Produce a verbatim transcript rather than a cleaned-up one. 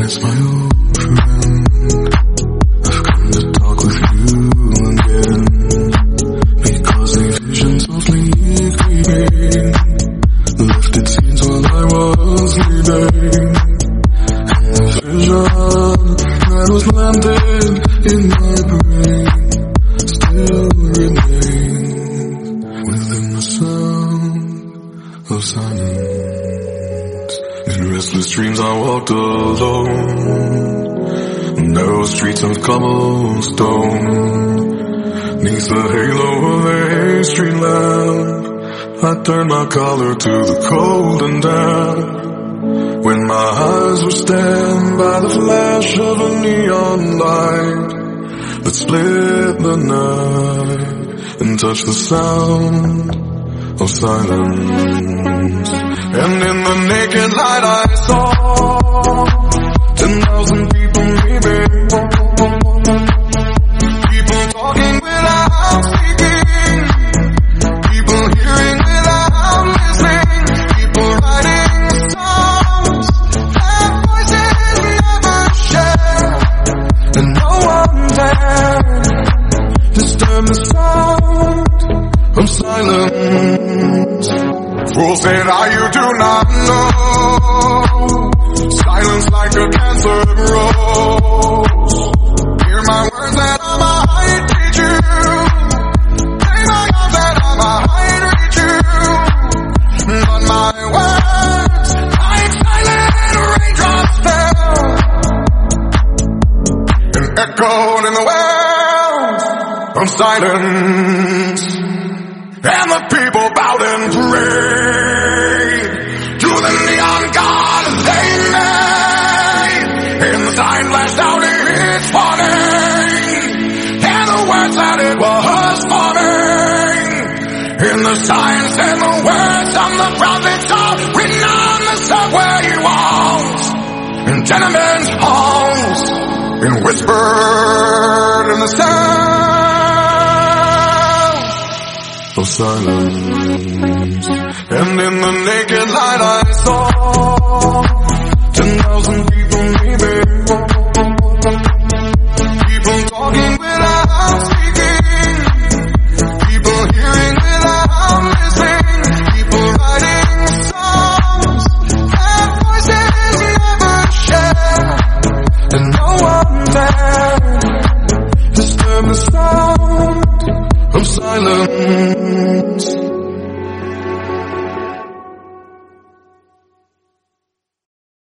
as my old friend, I've come to talk with you again, because a vision softly creeping left its scenes while I was sleeping, and the vision that was landed in my brain still remains within the sound of silence. In restless dreams I walked alone, narrow streets of cobblestone, neath the halo of a street lamp, I turned my collar to the cold and damp, when my eyes were stabbed by the flash of a neon light that split the night and touched the sound of silence. And in the naked light I saw ten thousand people leaving, people talking without speaking, people hearing without listening, people writing songs that voices never share, and no one dared disturb the sound of silence. Fool said I, you do not know, silence like a cancer grows. Hear my words that I might reach you, play my arms that I might reach you, but my words like silent raindrops fell and echoed in the wells of silence. And the people bowed and prayed to the neon god they made, and the sign flashed out its warning, and the words that it was forming, and the sign said the words of the prophets are written on the subway walls, and tenement halls, and whispered in the sound of silence. And in the naked light I saw ten thousand